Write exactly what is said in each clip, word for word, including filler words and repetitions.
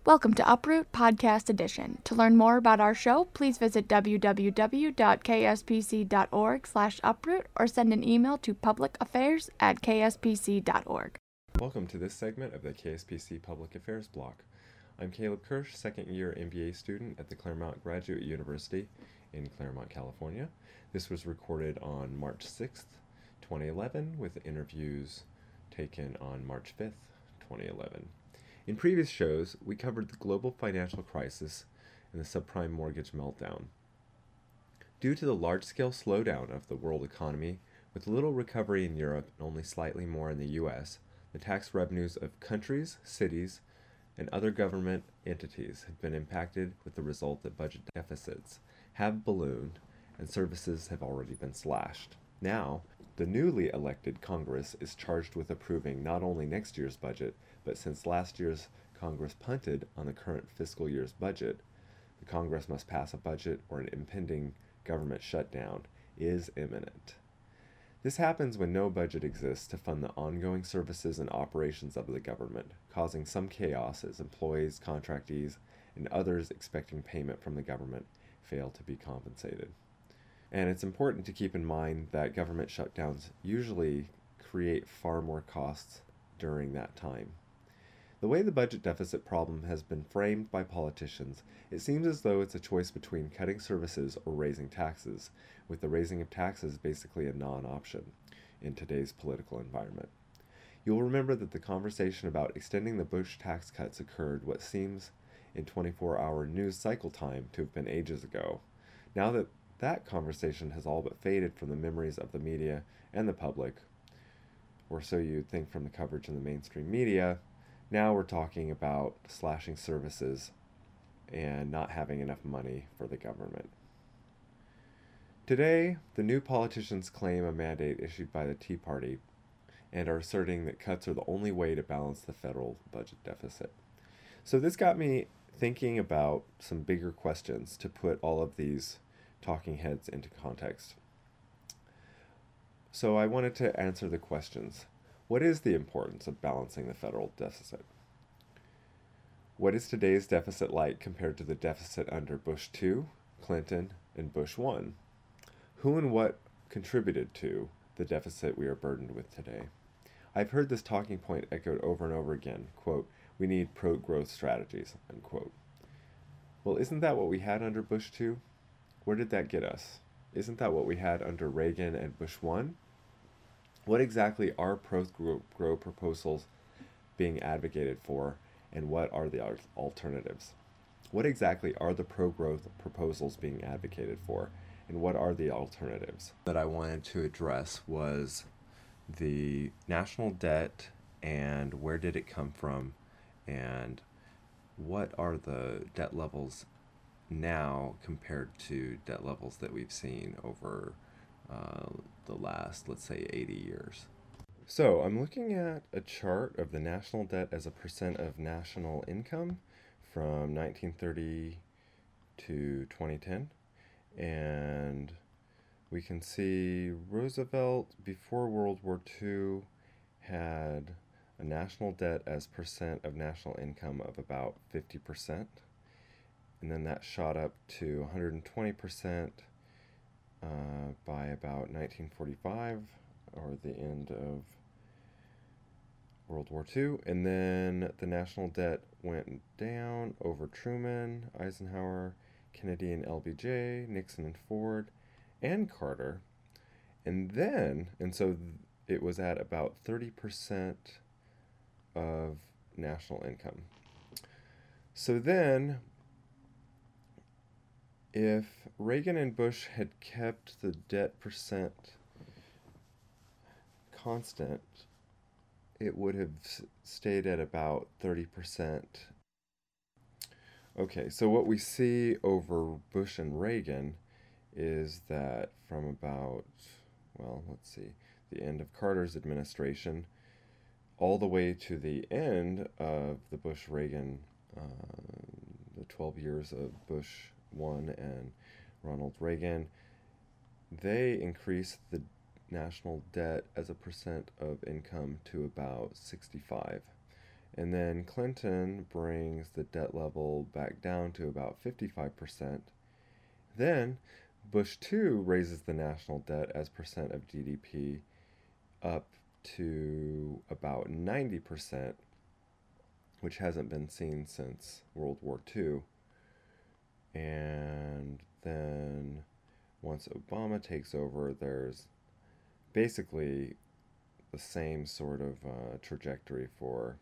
Welcome to Uproot Podcast Edition. To learn more about our show, please visit w w w dot k s p c dot org slash uproot or send an email to publicaffairs at k s p c dot org. Welcome to this segment of the K S P C Public Affairs Block. I'm Caleb Kirsch, second-year M B A student at the Claremont Graduate University in Claremont, California. This was recorded on March sixth, twenty eleven, with interviews taken on March fifth, twenty eleven. In previous shows, we covered the global financial crisis and the subprime mortgage meltdown. Due to the large-scale slowdown of the world economy, with little recovery in Europe and only slightly more in the U S, the tax revenues of countries, cities, and other government entities have been impacted, with the result that budget deficits have ballooned and services have already been slashed. Now, the newly elected Congress is charged with approving not only next year's budget, but since last year's Congress punted on the current fiscal year's budget, the Congress must pass a budget or an impending government shutdown is imminent. This happens when no budget exists to fund the ongoing services and operations of the government, causing some chaos as employees, contractees, and others expecting payment from the government fail to be compensated. And it's important to keep in mind that government shutdowns usually create far more costs during that time. The way the budget deficit problem has been framed by politicians, it seems as though it's a choice between cutting services or raising taxes, with the raising of taxes basically a non-option in today's political environment. You'll remember that the conversation about extending the Bush tax cuts occurred what seems in twenty-four hour news cycle time to have been ages ago. Now that that conversation has all but faded from the memories of the media and the public, or so you'd think from the coverage in the mainstream media, now we're talking about slashing services and not having enough money for the government. Today, the new politicians claim a mandate issued by the Tea Party and are asserting that cuts are the only way to balance the federal budget deficit. So this got me thinking about some bigger questions to put all of these talking heads into context. So I wanted to answer the questions. What is the importance of balancing the federal deficit? What is today's deficit like compared to the deficit under Bush two, Clinton, and Bush one? Who and what contributed to the deficit we are burdened with today? I've heard this talking point echoed over and over again, quote, we need pro-growth strategies, unquote. Well, isn't that what we had under Bush two? Where did that get us? Isn't that what we had under Reagan and Bush one? What exactly are pro-growth proposals being advocated for, and what are the alternatives? What exactly are the pro-growth proposals being advocated for, and what are the alternatives? That I wanted to address was the national debt and where did it come from, and what are the debt levels now compared to debt levels that we've seen over uh, the last, let's say, eighty years. So I'm looking at a chart of the national debt as a percent of national income from nineteen thirty to twenty ten. And we can see Roosevelt before World War Two had a national debt as percent of national income of about fifty percent. And then that shot up to one hundred twenty percent uh, by about nineteen forty-five, or the end of World War Two. And then the national debt went down over Truman, Eisenhower, Kennedy and L B J, Nixon and Ford, and Carter. And then, and so it was at about thirty percent of national income. So then, if Reagan and Bush had kept the debt percent constant, it would have stayed at about thirty percent. Okay, so what we see over Bush and Reagan is that from about, well, let's see, the end of Carter's administration, all the way to the end of the Bush-Reagan, uh, the twelve years of Bush one and Ronald Reagan, they increased the national debt as a percent of income to about sixty-five. And then Clinton brings the debt level back down to about fifty-five percent. Then Bush two raises the national debt as percent of G D P up to about ninety percent, which hasn't been seen since World War Two. And then once Obama takes over, there's basically the same sort of uh, trajectory for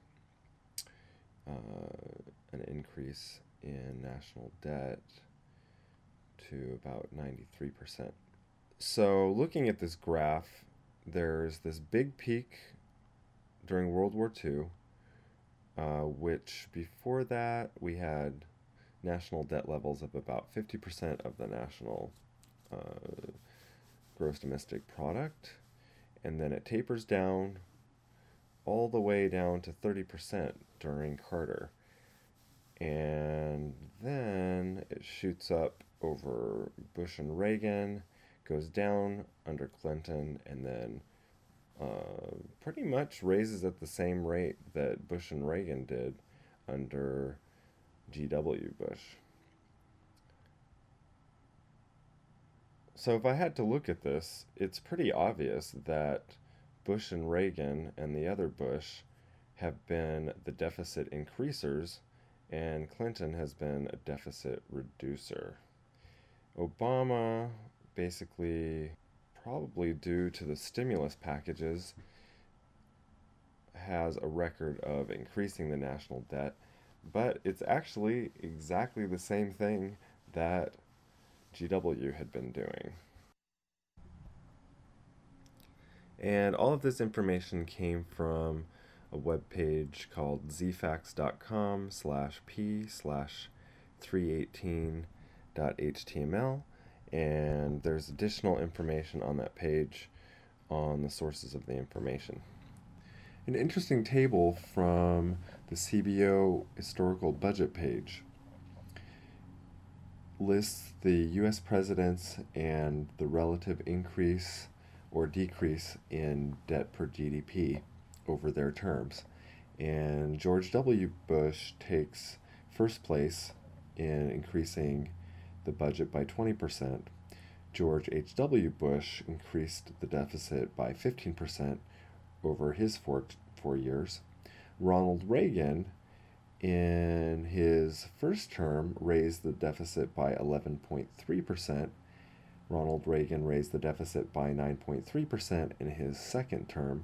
uh, an increase in national debt to about ninety-three percent. So looking at this graph, there's this big peak during World War Two, uh, which before that we had national debt levels of about fifty percent of the national uh, gross domestic product, and then it tapers down all the way down to thirty percent during Carter, and then it shoots up over Bush and Reagan, goes down under Clinton, and then uh, pretty much raises at the same rate that Bush and Reagan did under G W Bush. So if I had to look at this, it's pretty obvious that Bush and Reagan and the other Bush have been the deficit increasers, and Clinton has been a deficit reducer. Obama, basically, probably due to the stimulus packages, has a record of increasing the national debt, but it's actually exactly the same thing that G W had been doing. And all of this information came from a webpage called zfax.com slash p slash 318.html, and there's additional information on that page on the sources of the information. An interesting table from the C B O historical budget page lists the U S presidents and the relative increase or decrease in debt per G D P over their terms. And George W. Bush takes first place in increasing the budget by twenty percent. George H W. Bush increased the deficit by fifteen percent over his four, four years. Ronald Reagan, in his first term, raised the deficit by eleven point three percent. Ronald Reagan raised the deficit by nine point three percent in his second term.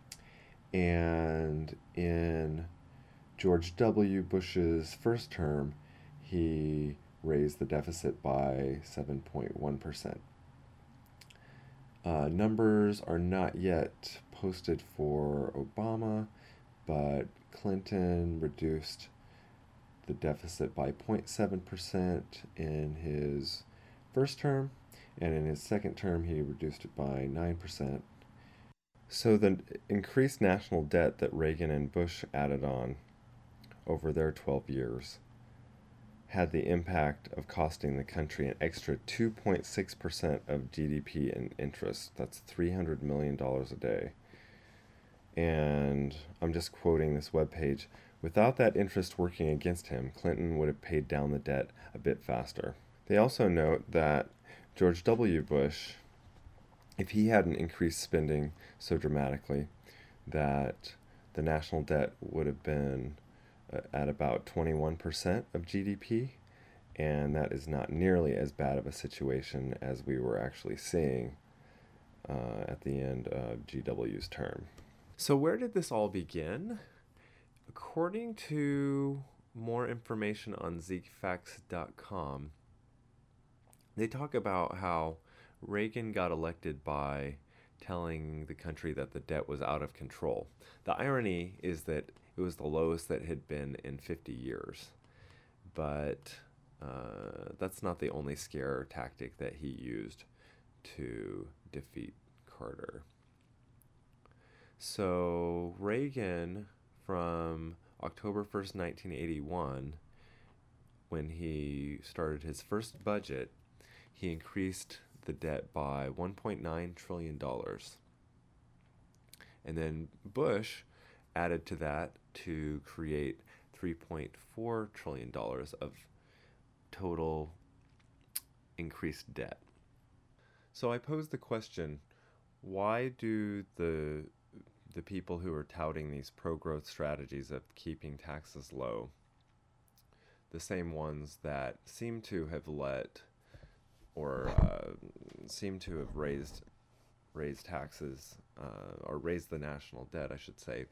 And in George W. Bush's first term, he raised the deficit by seven point one percent. Uh, numbers are not yet posted for Obama, but Clinton reduced the deficit by zero point seven percent in his first term, and in his second term he reduced it by nine percent. So the increased national debt that Reagan and Bush added on over their twelve years had the impact of costing the country an extra two point six percent of G D P in interest. That's three hundred million dollars a day. And I'm just quoting this webpage. Without that interest working against him, Clinton would have paid down the debt a bit faster. They also note that George W. Bush, if he hadn't increased spending so dramatically, that the national debt would have been uh, at about twenty-one percent of G D P, and that is not nearly as bad of a situation as we were actually seeing uh, at the end of G W's term. So where did this all begin? According to more information on zfax dot com, they talk about how Reagan got elected by telling the country that the debt was out of control. The irony is that it was the lowest that had been in fifty years. But uh, that's not the only scare tactic that he used to defeat Carter. So Reagan, from October first, nineteen eighty-one, when he started his first budget, he increased the debt by one point nine trillion dollars. And then Bush, added to that to create three point four trillion dollars of total increased debt. So I posed the question, why do the the people who are touting these pro-growth strategies of keeping taxes low, the same ones that seem to have let or uh, seem to have raised raised taxes uh, or raised the national debt, I should say,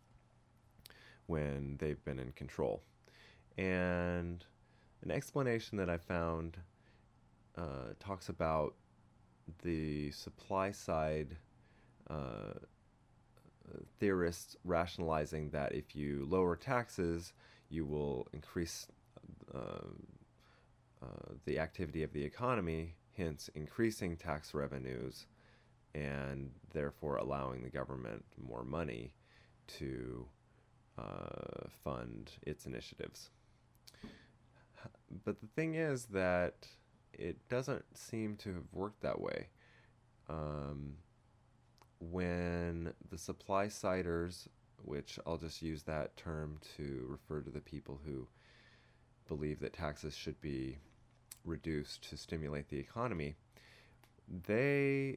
when they've been in control. And an explanation that I found uh, talks about the supply side uh, theorists rationalizing that if you lower taxes, you will increase uh, uh, the activity of the economy, hence increasing tax revenues and therefore allowing the government more money to uh, fund its initiatives. But the thing is that it doesn't seem to have worked that way. Um, when the supply-siders, which I'll just use that term to refer to the people who believe that taxes should be reduced to stimulate the economy, they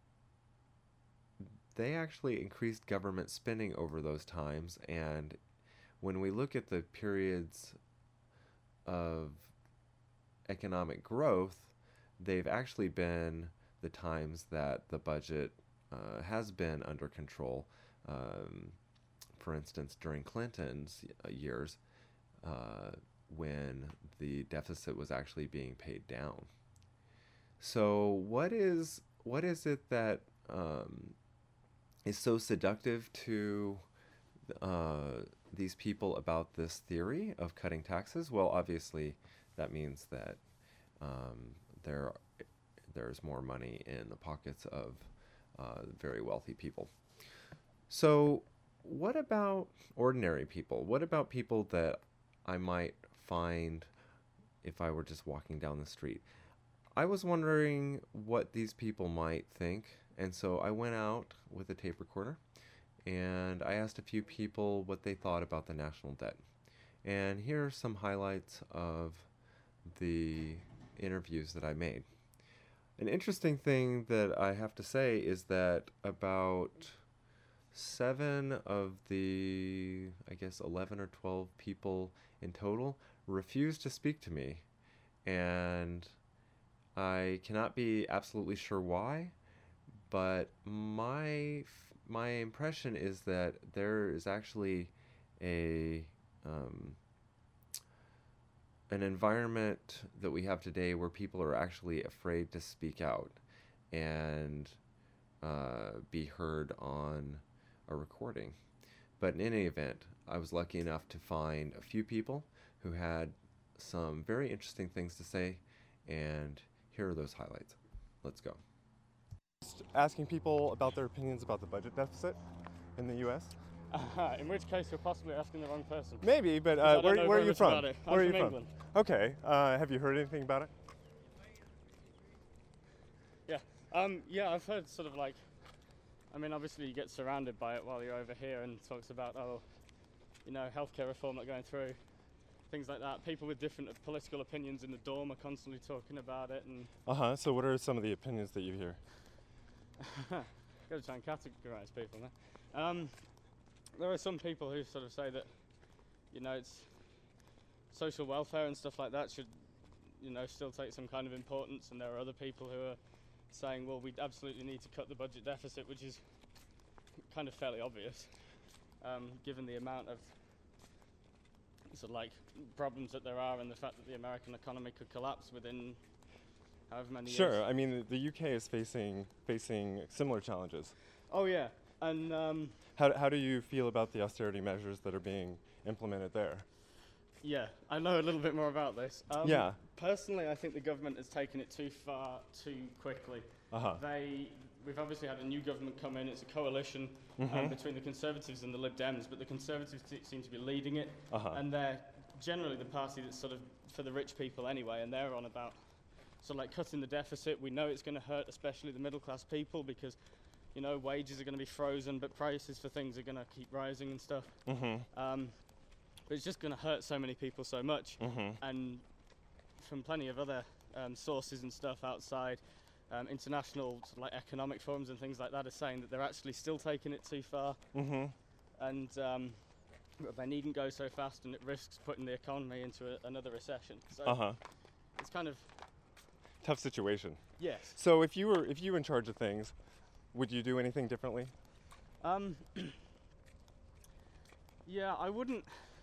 they actually increased government spending over those times. And when we look at the periods of economic growth, they've actually been the times that the budget uh, has been under control. Um, for instance, during Clinton's years, uh, when the deficit was actually being paid down. So what is what is it that um, is so seductive to uh, these people about this theory of cutting taxes? Well, obviously, that means that um, there there's more money in the pockets of uh, very wealthy people. So what about ordinary people? What about people that I might find if I were just walking down the street? I was wondering what these people might think, and so I went out with a tape recorder and I asked a few people what they thought about the national debt. And here are some highlights of the interviews that I made. An interesting thing that I have to say is that about seven of the, I guess, eleven or twelve people in total refused to speak to me. And I cannot be absolutely sure why, but my my impression is that there is actually a um, an environment that we have today where people are actually afraid to speak out and uh, be heard on a recording. But in any event, I was lucky enough to find a few people who had some very interesting things to say, and here are those highlights. Let's go. Just asking people about their opinions about the budget deficit in the U S. Uh, in which case you're possibly asking the wrong person. Maybe, but uh, where, where are you from? Where are you from from? England. Okay. Uh, have you heard anything about it? Yeah. Um, yeah, I've heard sort of like, I mean, obviously you get surrounded by it while you're over here, and talks about, oh, you know, healthcare reform not going through, things like that. People with different political opinions in the dorm are constantly talking about it. And Uh-huh. So what are some of the opinions that you hear? Got to try and categorize people now. Um, there are some people who sort of say that, you know, it's social welfare and stuff like that should, you know, still take some kind of importance, and there are other people who are saying, well, we absolutely need to cut the budget deficit, which is kind of fairly obvious, um, given the amount of sort of like problems that there are and the fact that the American economy could collapse within however many Sure. years. I mean, the U K is facing facing similar challenges. Oh yeah, and um, How, how do you feel about the austerity measures that are being implemented there? yeah, I know a little bit more about this. Um, Yeah. Personally, I think the government has taken it too far too quickly. Uh-huh. They, we've obviously had a new government come in. It's a coalition um, Mhm. between the Conservatives and the Lib Dems, but the Conservatives t- seem to be leading it, Uh-huh. and they're generally the party that's sort of for the rich people anyway, and they're on about sort of like cutting the deficit. We know it's going to hurt especially the middle class people because you know, wages are going to be frozen, but prices for things are going to keep rising and stuff. Mm-hmm. Um, but it's just going to hurt so many people so much. Mm-hmm. And from plenty of other um, sources and stuff outside, um, international sort of like economic forums and things like that are saying that they're actually still taking it too far, Mm-hmm. and um, that they needn't go so fast, and it risks putting the economy into a, another recession. So Uh-huh. it's kind of, Tough situation. yes. So if you were if you were in charge of things, would you do anything differently? Um, yeah, I wouldn't.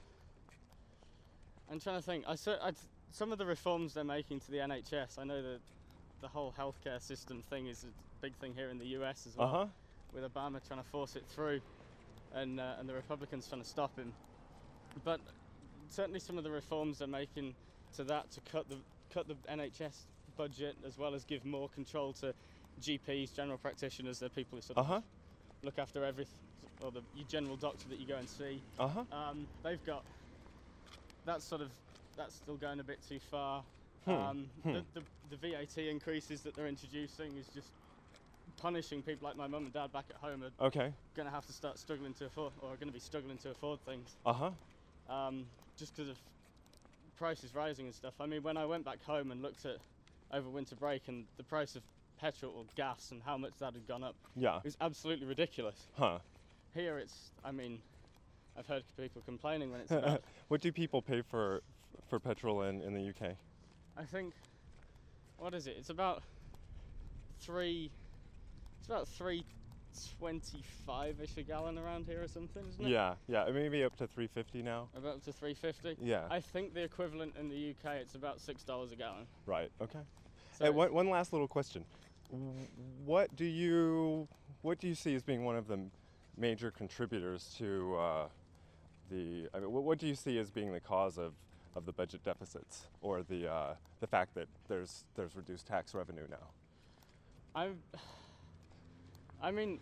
I'm trying to think. I cer- I'd, some of the reforms they're making to the N H S. I know that the whole healthcare system thing is a big thing here in the U S as well, Uh-huh. with Obama trying to force it through, and uh, and the Republicans trying to stop him. But certainly some of the reforms they're making to that to cut the cut the N H S budget, as well as give more control to G Ps, general practitioners, the people who sort of Uh-huh. look after everything, or the your general doctor that you go and see. Uh-huh. Um, they've got that's sort of that's still going a bit too far. Hmm. Um, Hmm. The, the the V A T increases that they're introducing is just punishing people like my mum and dad back at home are Okay. going to have to start struggling to afford, or are going to be struggling to afford things, Uh-huh. um, just because of prices rising and stuff. I mean, when I went back home and looked at over winter break and the price of petrol or gas and how much that had gone up, Yeah. it was absolutely ridiculous. Huh. Here it's, I mean, I've heard people complaining when it's about, What do people pay for for petrol in, in the U K? I think, what is it? It's about three, it's about three twenty-five-ish a gallon around here or something, isn't it? Yeah, yeah, maybe up to three fifty now. About up to three fifty. Yeah. I think the equivalent in the U K, it's about six dollars a gallon. Right. Okay. So Hey, it's- one, one last little question. W- What do you what do you see as being one of the m- major contributors to uh, the? I mean, what, what do you see as being the cause of, of the budget deficits, or the uh, the fact that there's there's reduced tax revenue now? I, I mean,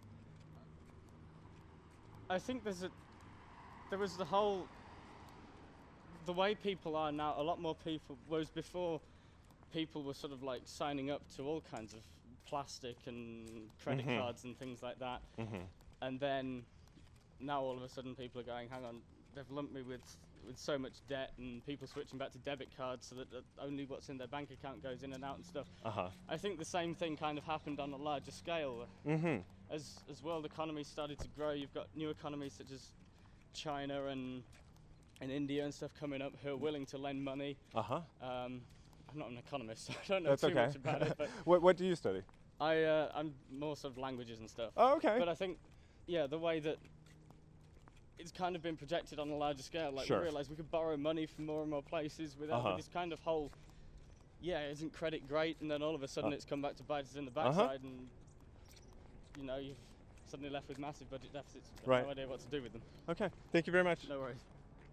I think there's a, there was the whole, the way people are now, a lot more people, whereas before people were sort of like signing up to all kinds of plastic and credit Mhm. cards and things like that. Mm-hmm. And then now all of a sudden people are going, hang on, they've lumped me with with so much debt, and people switching back to debit cards so that, that only what's in their bank account goes in and out and stuff. Uh huh. I think the same thing kind of happened on a larger scale. Mm-hmm. As as world economies started to grow, you've got new economies such as China and and India and stuff coming up who are willing to lend money. Uh huh. Um, I'm not an economist, so I don't know That's too okay. much about it, but what what do you study? I uh, I'm more sort of languages and stuff. Oh, okay. But I think, yeah, the way that it's kind of been projected on a larger scale, like Sure. we realise we could borrow money from more and more places without Uh-huh. with this kind of whole, yeah, isn't credit great? And then all of a sudden Uh. it's come back to bite us in the Uh-huh. backside, and you know you've suddenly left with massive budget deficits. Got Right. no idea what to do with them. Okay. Thank you very much. No worries.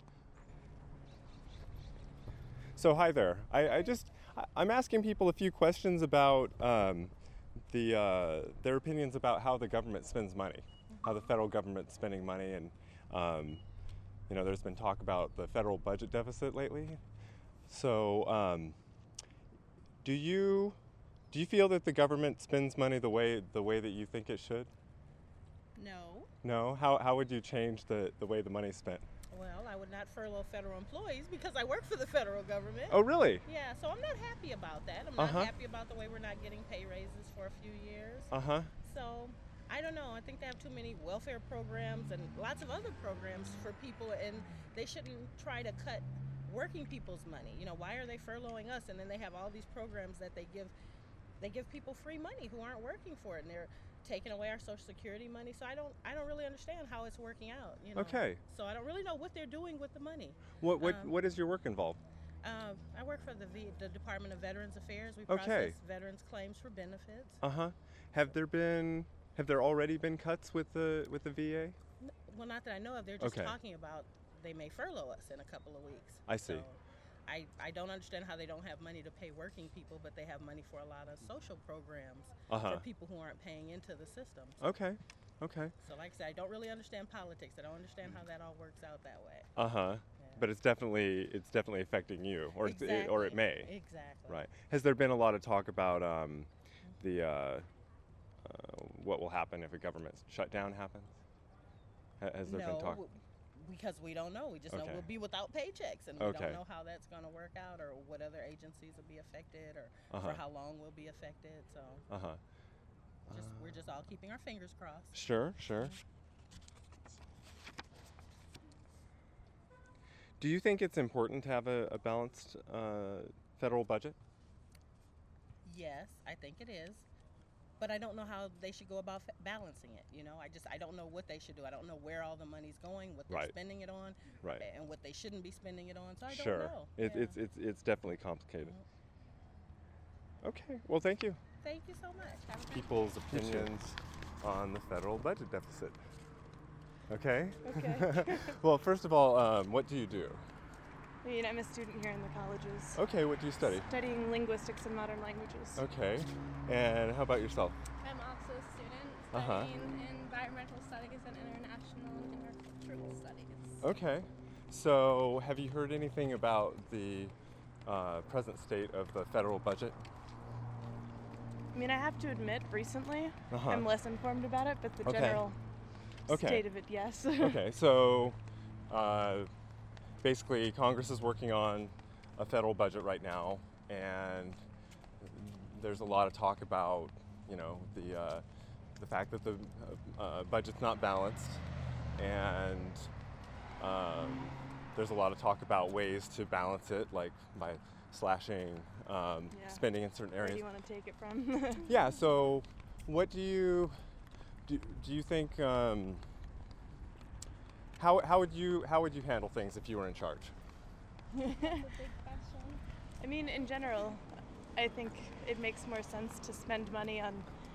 So hi there. I, I just I- I'm asking people a few questions about um, the uh, their opinions about how the government spends money, how the federal government's spending money, and um, you know, there's been talk about the federal budget deficit lately. So um, do you do you feel that the government spends money the way the way that you think it should? No. No. How how would you change the the way the money's spent? Well, I would not furlough federal employees because I work for the federal government. Oh, really? Yeah, so I'm not happy about that. I'm not Uh-huh. happy about the way we're not getting pay raises for a few years. Uh huh. So I don't know. I think they have too many welfare programs and lots of other programs for people, and they shouldn't try to cut working people's money. You know, why are they furloughing us? And then they have all these programs that they give they give people free money who aren't working for it, and they're taking away our Social Security money. So I don't I don't really understand how it's working out. You know? Okay. So I don't really know what they're doing with the money. What what Um, what is your work involved? Uh, I work for the v- the Department of Veterans Affairs. We Okay. process veterans claims for benefits. Uh huh. Have there been have there already been cuts with the with the V A? N- Well, not that I know of. They're just Okay. talking about they may furlough us in a couple of weeks. I see. So I, I don't understand how they don't have money to pay working people, but they have money for a lot of social programs Uh huh. for people who aren't paying into the system. Okay. Okay. So like I said, I don't really understand politics. I don't understand how that all works out that way. Uh huh. Yeah. But it's definitely it's definitely affecting you, or it's, it, or it may. Exactly. Right. Has there been a lot of talk about um, the uh, uh, what will happen if a government shutdown happens? Ha- Has there no, been talk? w- because we don't know. We just know Okay. we'll be without paychecks, and we Okay. don't know how that's going to work out, or what other agencies will be affected, or Uh-huh. for how long we'll be affected. So Uh huh. just we're just all keeping our fingers crossed. Sure, sure. Do you think it's important to have a, a balanced uh, federal budget? Yes, I think it is. But I don't know how they should go about fa- balancing it. You know, I just I don't know what they should do. I don't know where all the money's going, what they're Right. spending it on, Right. and what they shouldn't be spending it on. So I Sure. don't know. It, Yeah. It's it's it's definitely complicated. Okay. Well, thank you. Thank you so much. Have a great People's You too. opinions on the federal budget deficit. Okay. Okay. Well, first of all, um, what do you do? I mean, I'm a student here in the colleges. Okay. What do you study? Studying linguistics and modern languages. Okay. And how about yourself? I'm also a student Uh-huh. studying environmental studies and international and intercultural studies. Okay. So, have you heard anything about the uh, present state of the federal budget? I mean, I have to admit, recently, Uh-huh. I'm less informed about it, but the Okay. general Okay. state of it, yes. Okay, so uh, basically, Congress is working on a federal budget right now, and there's a lot of talk about, you know, the uh, the fact that the uh, uh, budget's not balanced, and um, there's a lot of talk about ways to balance it, like by slashing um, Yeah. spending in certain Where do areas. you want to take it from? Yeah. So, what do you do? Do you think um, how how would you how would you handle things if you were in charge? That's a big question. I mean, in general, I think it makes more sense to spend money on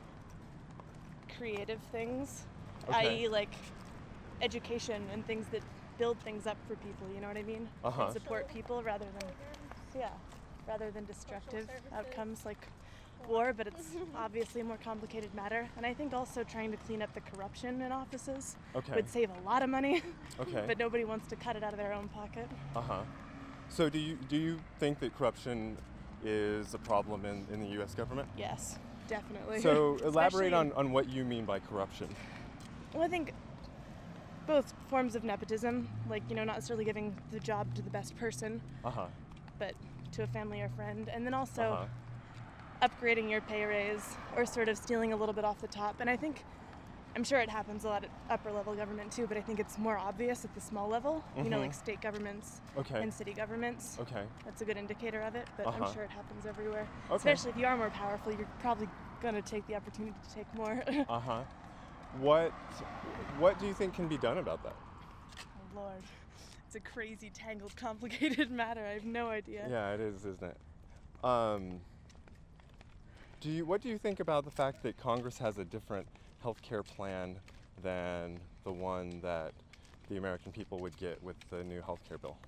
creative things, Okay. that is, like education and things that build things up for people. You know what I mean? Uh-huh. And support people rather than, Programs, yeah, rather than destructive services. outcomes like war. But it's obviously a more complicated matter. And I think also trying to clean up the corruption in offices Okay. would save a lot of money. Okay. But nobody wants to cut it out of their own pocket. Uh huh. So, do you do you think that corruption is a problem in, in the U S government? Yes, definitely. So, elaborate on, Especially- on what you mean by corruption. Well, I think both forms of nepotism, like, you know, not necessarily giving the job to the best person, Uh huh. but to a family or friend. And then also Uh-huh. upgrading your pay raise or sort of stealing a little bit off the top. And I think, I'm sure it happens a lot at upper level government too, but I think it's more obvious at the small level, you know, Mhm. like state governments Okay. and city governments. Okay. That's a good indicator of it, but Uh-huh. I'm sure it happens everywhere. Okay. Especially if you are more powerful, you're probably going to take the opportunity to take more. Uh huh. What what do you think can be done about that? Oh, Lord. It's a crazy, tangled, complicated matter. I have no idea. Yeah, it is, isn't it? Um, do you what do you think about the fact that Congress has a different health care plan than the one that the American people would get with the new health care bill?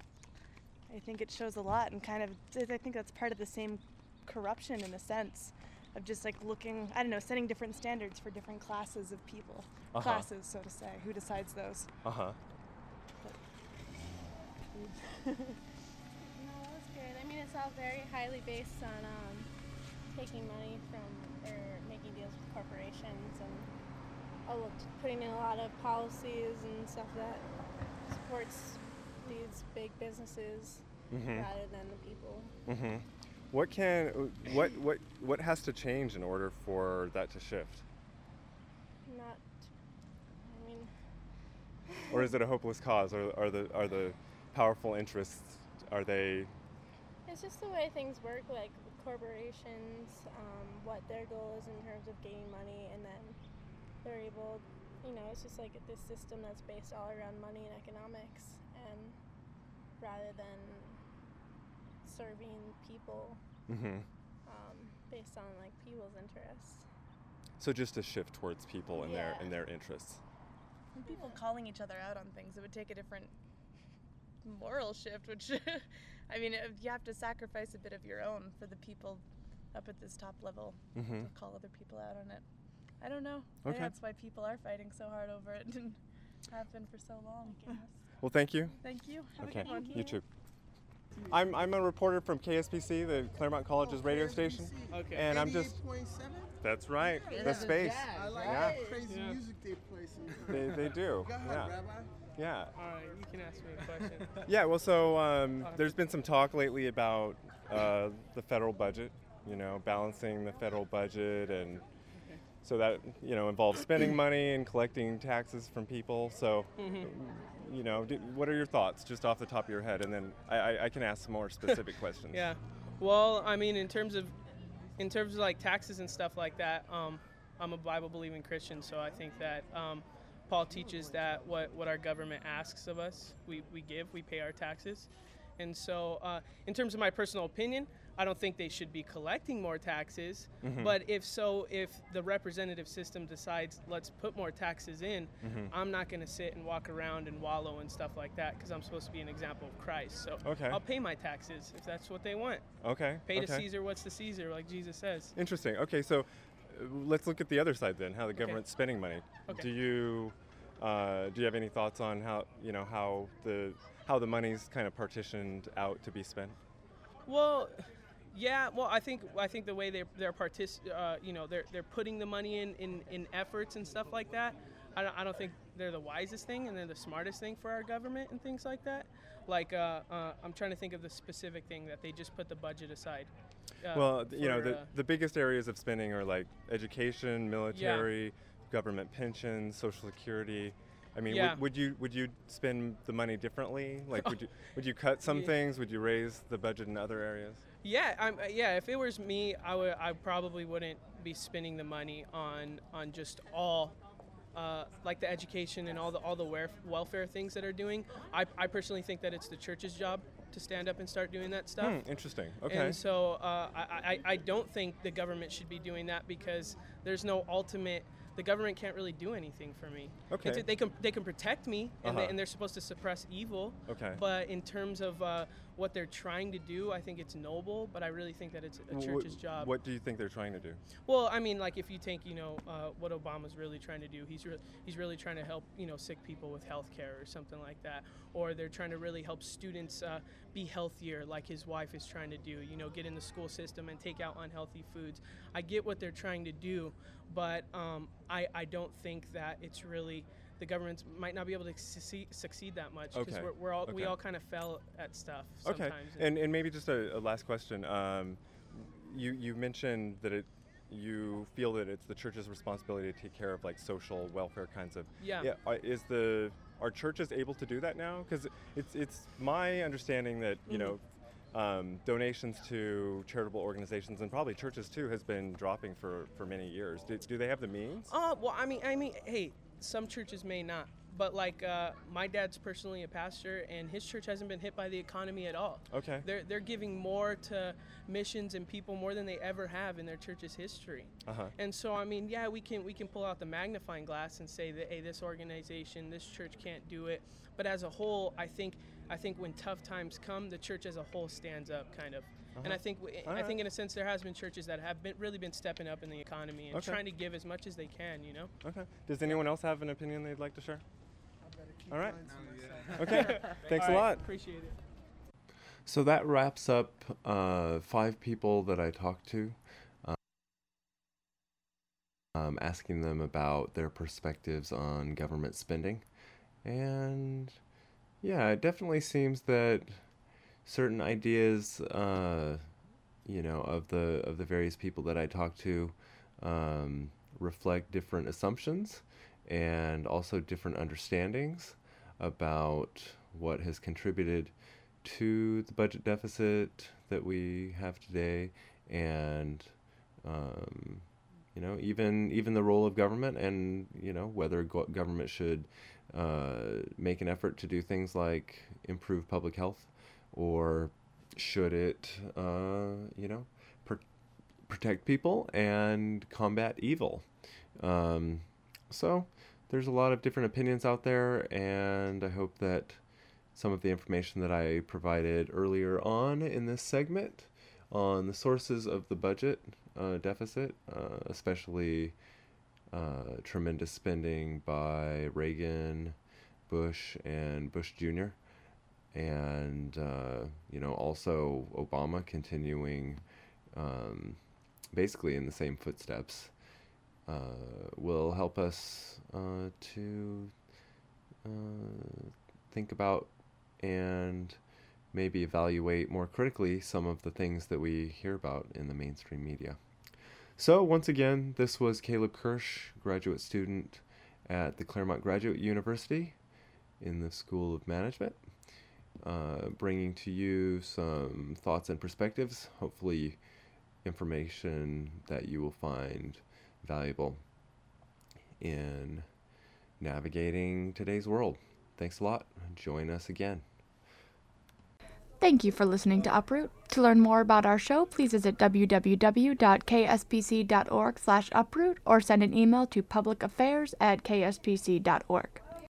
I think it shows a lot, and kind of, I think that's part of the same corruption in a sense of just like looking, I don't know, setting different standards for different classes of people. Uh-huh. Classes, so to say. Who decides those? Uh huh. No, that's good. I mean, it's all very highly based on um, taking money from or making deals with corporations and a lot- putting in a lot of policies and stuff that supports these big businesses Mhm. rather than the people. Mm-hmm. What can what what what has to change in order for that to shift? Not, I mean, Or is it a hopeless cause? Or are the are the powerful interests, are they it's just the way things work, like with corporations, um, what their goal is in terms of gaining money, and then they're able, you know, it's just like this system that's based all around money and economics, and rather than serving people mm-hmm. um, based on like people's interests. So just a shift towards people and their Yeah. and their interests. And people calling each other out on things, it would take a different moral shift, which, I mean, if you have to sacrifice a bit of your own for the people up at this top level Mm-hmm. to call other people out on it. I don't know. I Okay. think that's why people are fighting so hard over it and have been for so long. Well, thank you. Thank you. Have Okay. a good one. You too. I'm I'm a reporter from K S P C, the Claremont College's radio station. Okay. And I'm just eighty-eight point seven? That's right. It's The the space. jazz, I like Yeah. that crazy Yeah. music they play sometimes. They, they do. Go ahead, Yeah. Rabbi. Yeah. All right, you can ask me a question. Yeah, well, so um, there's been some talk lately about uh, the federal budget, you know, balancing the federal budget, and so that, you know, involves spending money and collecting taxes from people. So, you know, d- what are your thoughts, just off the top of your head? And then I, I, I can ask some more specific questions. Yeah. Well, I mean, in terms of, in terms of like taxes and stuff like that, um, I'm a Bible-believing Christian, so I think that um, Paul teaches that what, what our government asks of us, we, we give, we pay our taxes. And so uh, in terms of my personal opinion, I don't think they should be collecting more taxes. Mhm. But if so, if the representative system decides, let's put more taxes in, Mhm. I'm not going to sit and walk around and wallow and stuff like that, because I'm supposed to be an example of Christ. So Okay. I'll pay my taxes if that's what they want. Okay. Pay to okay. Caesar what's to Caesar, like Jesus says. Interesting. Okay, so uh, let's look at the other side then, how the government's spending money. Okay. Do you uh, do you have any thoughts on how, you know, how the how the money's kind of partitioned out to be spent? Well, yeah. Well, I think I think the way they're they're partic- uh, you know, they're they're putting the money in, in, in efforts and stuff like that. I don't, I don't think they're the wisest thing and they're the smartest thing for our government and things like that. Like uh, uh, I'm trying to think of the specific thing that they just put the budget aside. Uh, Well, th- you know, for, the, uh, the biggest areas of spending are like education, military, government pensions, Social Security. I mean, Yeah. would, would you would you spend the money differently? Like, would you would you cut some Yeah. things? Would you raise the budget in other areas? Yeah, I'm, uh, yeah. If it was me, I would. I probably wouldn't be spending the money on on just all, uh, like the education and all the all the welf- welfare things that are doing. I, I personally think that it's the church's job to stand up and start doing that stuff. Hmm, interesting. Okay. And so uh, I, I I don't think the government should be doing that, because there's no ultimate. The government can't really do anything for me. Okay. It's- they can they can protect me, and, they, Uh-huh. and they're supposed to suppress evil. Okay. But in terms of uh, what they're trying to do, I think it's noble. But I really think that it's a Wh- church's wh- job. What do you think they're trying to do? Well, I mean, like if you take, you know, uh, what Obama's really trying to do, he's re- he's really trying to help, you know, sick people with health care or something like that. Or they're trying to really help students uh, be healthier, like his wife is trying to do, you know, get in the school system and take out unhealthy foods. I get what they're trying to do, but um, I, I don't think that it's really, the government might not be able to succeed, succeed that much, because Okay. we're, we're all, we Okay. all kind of fell at stuff Okay. sometimes. And and maybe just a, a last question. Um, you you mentioned that it. You feel that it's the church's responsibility to take care of like social welfare kinds of. Yeah. Yeah. uh, Is the are churches able to do that now? Because it's it's my understanding that you know. Um, donations to charitable organizations and probably churches too has been dropping for, for many years. Do, do they have the means? Uh, well, I mean, I mean, hey, some churches may not, but like uh, my dad's personally a pastor, and his church hasn't been hit by the economy at all. Okay. They're they're giving more to missions and people more than they ever have in their church's history. Uh-huh. And so, I mean, yeah, we can we can pull out the magnifying glass and say that, hey, this organization, this church can't do it. But as a whole, I think I think when tough times come, the church as a whole stands up, kind of. And Uh-huh. I think w- I Alright. think in a sense there has been churches that have been really been stepping up in the economy and Okay. trying to give as much as they can, you know. Okay. Does anyone else have an opinion they'd like to share? I better keep All right. mine to myself. Okay. Thanks a All right, lot. Appreciate it. So that wraps up uh, five people that I talked to, um, um, asking them about their perspectives on government spending. And yeah, it definitely seems that certain ideas, uh, you know, of the of the various people that I talked to um, reflect different assumptions and also different understandings about what has contributed to the budget deficit that we have today, and um, you know, even even the role of government, and you know, whether go- government should uh, make an effort to do things like improve public health, or should it, uh, you know, pr- protect people and combat evil. Um, so there's a lot of different opinions out there, and I hope that some of the information that I provided earlier on in this segment on the sources of the budget uh, deficit, uh, especially uh, tremendous spending by Reagan, Bush, and Bush Junior, and uh, you know, also Obama continuing um, basically in the same footsteps, uh, will help us uh, to uh, think about and maybe evaluate more critically some of the things that we hear about in the mainstream media. So once again, this was Caleb Kirsch, graduate student at the Claremont Graduate University in the School of Management, uh, bringing to you some thoughts and perspectives, hopefully information that you will find valuable in navigating today's world. Thanks a lot. Join us again. Thank you for listening to Uproot. To learn more about our show, please visit w w w dot k s p c dot org slash uproot or send an email to publicaffairs at k s p c dot org.